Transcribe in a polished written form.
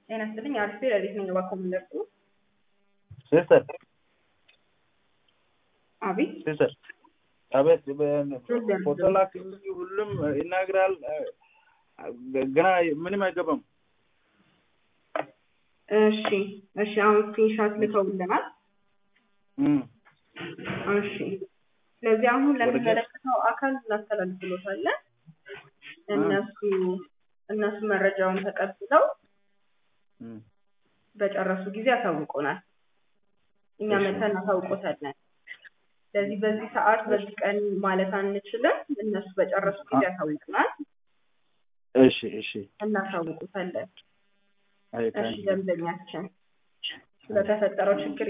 ጤና ይስጥልኝ አሪፍ ለሊት ነው ባኮ ምንደርሱ ሲስተር አቤት ሲስተር አቤት ፎቶ ላክ ሁሉም ይናገራል ገና ምንም አይገባም እሺ እሺ አሁን ስክሪንሾት ልከውልናል እሺ ስለዚህ አሁን ለሚመለከተው አካል እናስተላልፍሎታለን እነሱ መረጃውን ተቀብለው በጨረሱ ጊዜ ያሳውቁናል እኛ መተን አሳውቆታለን ስለዚህ በዚህ ሰዓት በዚህ ቀን ማለት አንችልም እነሱ በጨረሱ ጊዜ ያሳውቁናል እሺ እሺ እናሳውቁታለን እሺ ደንበኛችን ስለተፈጠረው ችግር